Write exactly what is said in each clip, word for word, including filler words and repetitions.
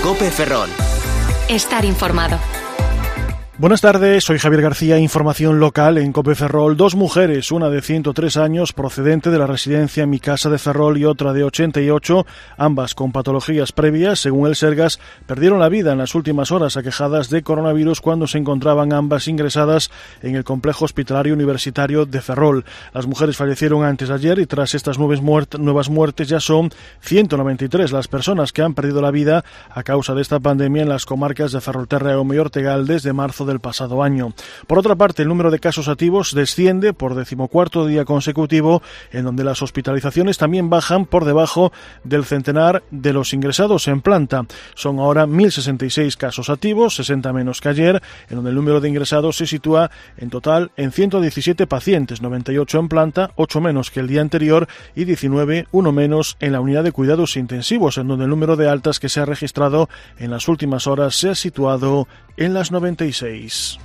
COPE Ferrol. Estar informado. Buenas tardes, soy Javier García, información local en COPE Ferrol. Dos mujeres, una de ciento tres años, procedente de la residencia Mi Casa de Ferrol, y otra de ochenta y ocho, ambas con patologías previas, según el Sergas, perdieron la vida en las últimas horas aquejadas de coronavirus cuando se encontraban ambas ingresadas en el complejo hospitalario universitario de Ferrol. Las mujeres fallecieron antes de ayer y tras estas nuevas muertes, nuevas muertes ya son ciento noventa y tres las personas que han perdido la vida a causa de esta pandemia en las comarcas de Ferrolterra, Eume y Ortegal desde marzo del pasado año. Por otra parte, el número de casos activos desciende por decimocuarto día consecutivo, en donde las hospitalizaciones también bajan por debajo del centenar de los ingresados en planta. Son ahora mil sesenta y seis casos activos, sesenta menos que ayer, en donde el número de ingresados se sitúa en total en ciento diecisiete pacientes, noventa y ocho en planta, ocho menos que el día anterior y diecinueve, uno menos en la unidad de cuidados intensivos, en donde el número de altas que se ha registrado en las últimas horas se ha situado en las noventa y seis.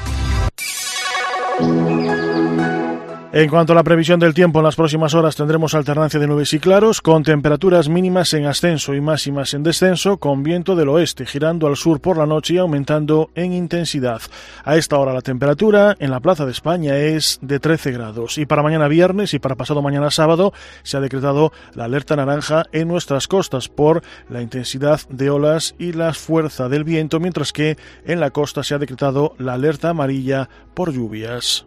En cuanto a la previsión del tiempo, en las próximas horas tendremos alternancia de nubes y claros, con temperaturas mínimas en ascenso y máximas en descenso, con viento del oeste, girando al sur por la noche y aumentando en intensidad. A esta hora la temperatura en la Plaza de España es de trece grados. Y para mañana viernes y para pasado mañana sábado se ha decretado la alerta naranja en nuestras costas por la intensidad de olas y la fuerza del viento, mientras que en la costa se ha decretado la alerta amarilla por lluvias.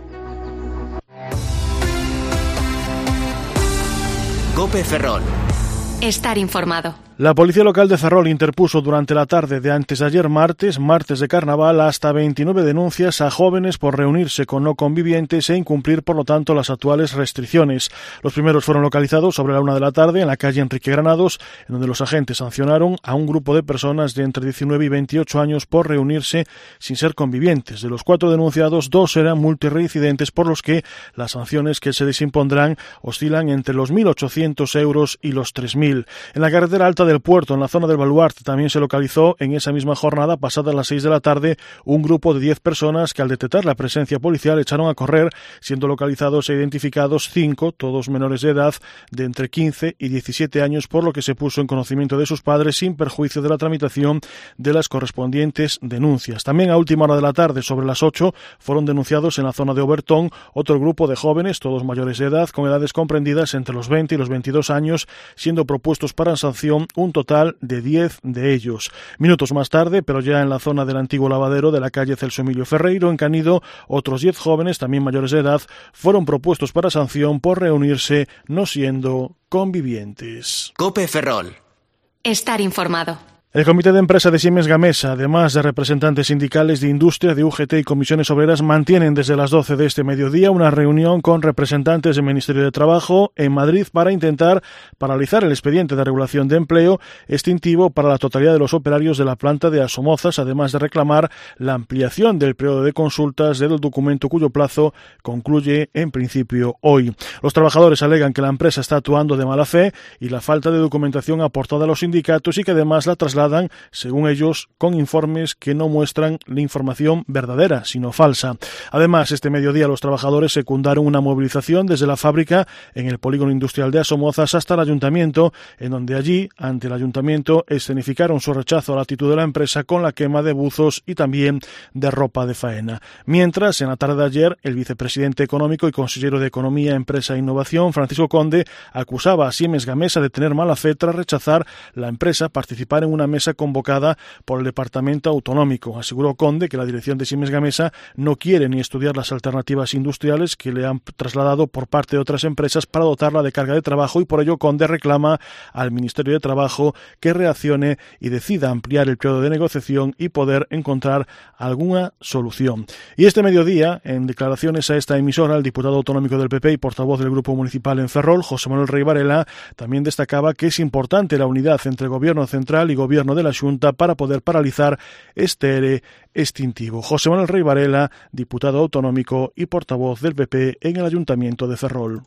COPE Ferrol. Estar informado. La Policía Local de Ferrol interpuso durante la tarde de antes de ayer martes, martes de carnaval, hasta veintinueve denuncias a jóvenes por reunirse con no convivientes e incumplir, por lo tanto, las actuales restricciones. Los primeros fueron localizados sobre la una de la tarde en la calle Enrique Granados, en donde los agentes sancionaron a un grupo de personas de entre diecinueve y veintiocho años por reunirse sin ser convivientes. De los cuatro denunciados, dos eran multireincidentes, por los que las sanciones que se les impondrán oscilan entre los mil ochocientos euros y los tres mil. En la carretera alta del puerto, en la zona del Baluarte, también se localizó en esa misma jornada, pasadas las seis de la tarde, un grupo de diez personas que al detectar la presencia policial echaron a correr, siendo localizados e identificados cinco, todos menores de edad, de entre quince y diecisiete años, por lo que se puso en conocimiento de sus padres sin perjuicio de la tramitación de las correspondientes denuncias. También a última hora de la tarde, sobre las ocho, fueron denunciados en la zona de Obertón otro grupo de jóvenes, todos mayores de edad, con edades comprendidas entre los veinte y los veintidós años, siendo propuestos para sanción un total de diez de ellos. Minutos más tarde, pero ya en la zona del antiguo lavadero de la calle Celso Emilio Ferreiro, en Canido, otros diez jóvenes, también mayores de edad, fueron propuestos para sanción por reunirse no siendo convivientes. COPE Ferrol. Estar informado. El Comité de Empresa de Siemens Gamesa, además de representantes sindicales de industria, de U G T y comisiones obreras, mantienen desde las doce de este mediodía una reunión con representantes del Ministerio de Trabajo en Madrid para intentar paralizar el expediente de regulación de empleo extintivo para la totalidad de los operarios de la planta de Asomozas, además de reclamar la ampliación del periodo de consultas del documento cuyo plazo concluye en principio hoy. Los trabajadores alegan que la empresa está actuando de mala fe y la falta de documentación aportada a los sindicatos y que además la trasladan, según ellos, con informes que no muestran la información verdadera, sino falsa. Además, este mediodía los trabajadores secundaron una movilización desde la fábrica en el polígono industrial de Asomozas hasta el ayuntamiento, en donde allí, ante el ayuntamiento, escenificaron su rechazo a la actitud de la empresa con la quema de buzos y también de ropa de faena. Mientras, en la tarde de ayer, el vicepresidente económico y consejero de Economía, Empresa e Innovación, Francisco Conde, acusaba a Siemens Gamesa de tener mala fe tras rechazar la empresa participar en una mesa convocada por el Departamento Autonómico. Aseguró Conde que la dirección de Siemens Gamesa no quiere ni estudiar las alternativas industriales que le han trasladado por parte de otras empresas para dotarla de carga de trabajo, y por ello Conde reclama al Ministerio de Trabajo que reaccione y decida ampliar el periodo de negociación y poder encontrar alguna solución. Y este mediodía, en declaraciones a esta emisora, el diputado autonómico del P P y portavoz del Grupo Municipal en Ferrol, José Manuel Rey Varela, también destacaba que es importante la unidad entre Gobierno Central y Gobierno de la Xunta para poder paralizar este ERE extintivo. José Manuel Rey Varela, diputado autonómico y portavoz del P P en el Ayuntamiento de Ferrol. Bueno, por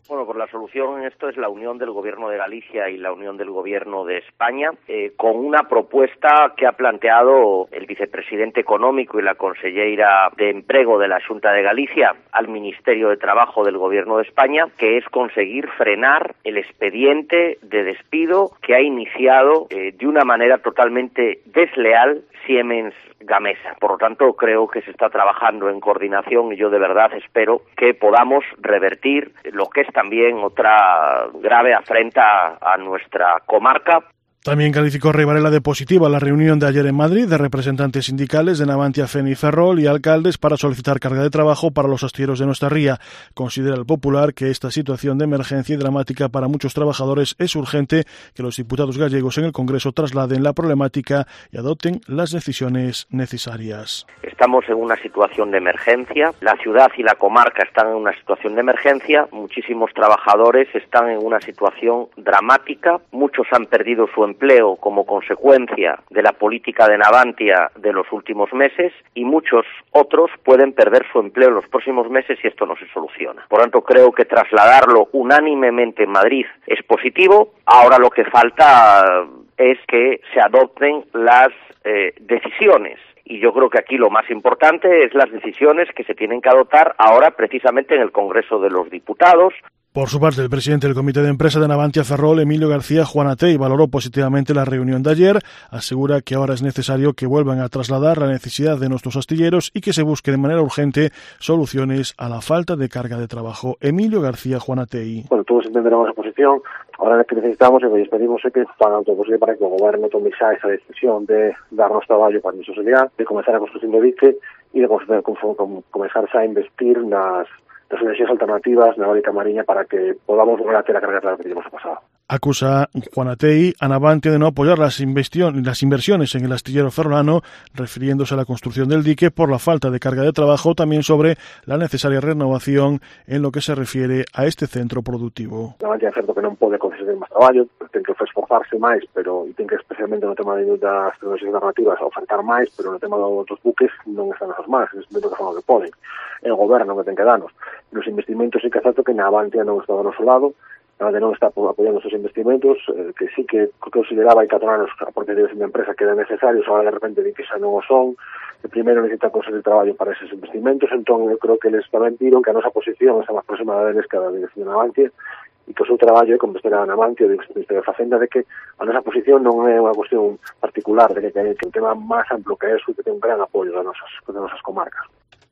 la solución en esto es la unión del Gobierno de Galicia y la unión del Gobierno de España, eh, con una propuesta que ha planteado el vicepresidente económico y la conselleira de Emprego de la Xunta de Galicia al Ministerio de Trabajo del Gobierno de España, que es conseguir frenar el expediente de despido que ha iniciado eh, de una manera totalmente desleal Siemens Gamesa. Por lo tanto, creo que se está trabajando en coordinación y yo de verdad espero que podamos revertir lo que es también otra grave afrenta a nuestra comarca. También calificó Rey Varela de positiva la reunión de ayer en Madrid de representantes sindicales de Navantia, Feni y Ferrol y alcaldes para solicitar carga de trabajo para los astilleros de nuestra ría. Considera el Popular que esta situación de emergencia y dramática para muchos trabajadores es urgente que los diputados gallegos en el Congreso trasladen la problemática y adopten las decisiones necesarias. Estamos en una situación de emergencia, la ciudad y la comarca están en una situación de emergencia, muchísimos trabajadores están en una situación dramática, muchos han perdido su empleo como consecuencia de la política de Navantia de los últimos meses y muchos otros pueden perder su empleo en los próximos meses si esto no se soluciona. Por tanto, creo que trasladarlo unánimemente en Madrid es positivo. Ahora lo que falta es que se adopten las eh, decisiones. Y yo creo que aquí lo más importante es las decisiones que se tienen que adoptar ahora precisamente en el Congreso de los Diputados. Por su parte, el presidente del Comité de Empresa de Navantia Ferrol, Emilio García Juanatey, valoró positivamente la reunión de ayer, asegura que ahora es necesario que vuelvan a trasladar la necesidad de nuestros astilleros y que se busque de manera urgente soluciones a la falta de carga de trabajo. Emilio García Juanatey. Bueno, todos entenderemos la posición. Ahora lo que necesitamos e que pedimos é que fagan todo posible para que o Goberno tome xa esa decisión de darnos traballo para a sociedade, de comenzar a construción do dique e de comenzar xa a investir nas las energías alternativas na eólica mariña para que podamos volver a ter a carga que teníamos no pasado. Acusa Juanatey a Navantia de no apoyar las, las inversiones en el astillero ferrolano, refiriéndose a la construcción del dique por la falta de carga de trabajo, también sobre la necesaria renovación en lo que se refiere a este centro productivo. Navantia é certo que non pode conceder máis traballo, ten que esforzarse máis, pero e ten que especialmente no tema das tecnologías alternativas ofertar máis, pero no tema dos outros buques non están nas máis, es que fan o que poden. É o goberno que ten que darnos. Nos investimentos é que é certo que Navantia non está do noso lado, Navantia non está apoiando estes investimentos, eh, que sí que consideraba hai catro anos a parte de unha empresa que eran necesarios, ahora de repente di que xa non o son, que primeiro necesitan conseguir traballo para eses investimentos, entón eu creo que eles tamén viron que a nosa posición está máis próxima da deles que a da dirección de Navantia, e que o seu traballo é convencer a Navantia, o Ministerio de Facenda, de que a nosa posición non é unha cuestión particular, de que é un tema máis amplo que é eso, que ten un gran apoio das nosas, das nosas comarcas.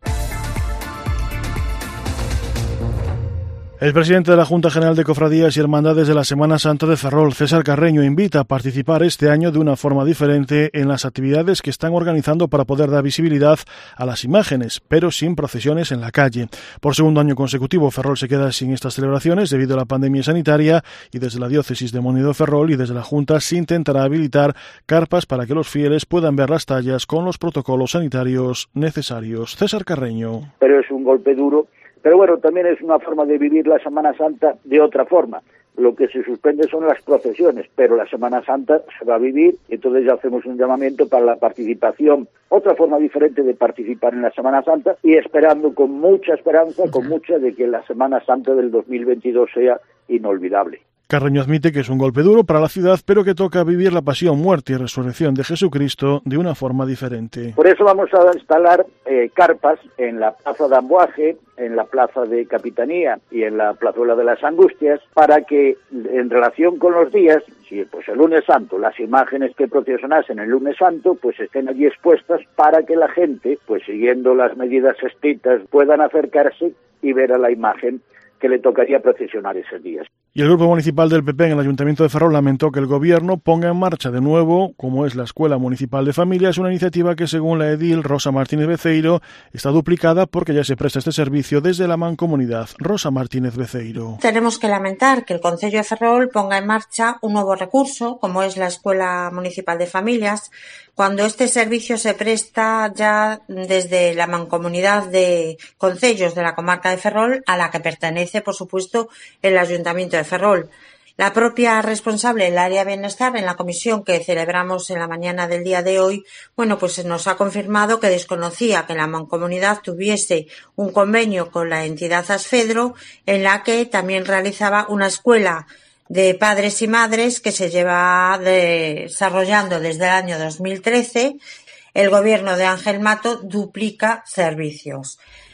El presidente de la Junta General de Cofradías y Hermandades de la Semana Santa de Ferrol, César Carreño, invita a participar este año de una forma diferente en las actividades que están organizando para poder dar visibilidad a las imágenes, pero sin procesiones en la calle. Por segundo año consecutivo, Ferrol se queda sin estas celebraciones debido a la pandemia sanitaria y desde la diócesis de Munido Ferrol y desde la Junta se intentará habilitar carpas para que los fieles puedan ver las tallas con los protocolos sanitarios necesarios. César Carreño. Pero es un golpe duro. Pero bueno, también es una forma de vivir la Semana Santa de otra forma. Lo que se suspende son las procesiones, pero la Semana Santa se va a vivir, y entonces ya hacemos un llamamiento para la participación, otra forma diferente de participar en la Semana Santa, y esperando con mucha esperanza, con mucha, de que la Semana Santa del dos mil veintidós sea inolvidable. Carreño admite que es un golpe duro para la ciudad, pero que toca vivir la pasión, muerte y resurrección de Jesucristo de una forma diferente. Por eso vamos a instalar eh, carpas en la Plaza de Amboaje, en la Plaza de Capitanía y en la Plazuela de las Angustias, para que en relación con los días, si pues el lunes santo, las imágenes que procesionasen el lunes santo, pues estén allí expuestas para que la gente, pues siguiendo las medidas estrictas, puedan acercarse y ver a la imagen que le tocaría procesionar esos días. Y el Grupo Municipal del P P en el Ayuntamiento de Ferrol lamentó que el Gobierno ponga en marcha de nuevo, como es la Escuela Municipal de Familias, una iniciativa que, según la edil Rosa Martínez Beceiro, está duplicada porque ya se presta este servicio desde la Mancomunidad. Rosa Martínez Beceiro. Tenemos que lamentar que el Concello de Ferrol ponga en marcha un nuevo recurso, como es la Escuela Municipal de Familias, cuando este servicio se presta ya desde la Mancomunidad de Concellos de la comarca de Ferrol, a la que pertenece, por supuesto, el Ayuntamiento de Ferrol. La propia responsable del área bienestar en la comisión que celebramos en la mañana del día de hoy, bueno, pues nos ha confirmado que desconocía que la Mancomunidad tuviese un convenio con la entidad Asfedro, en la que también realizaba una escuela de padres y madres que se lleva desarrollando desde el año dos mil trece. El gobierno de Ángel Mato duplica servicios.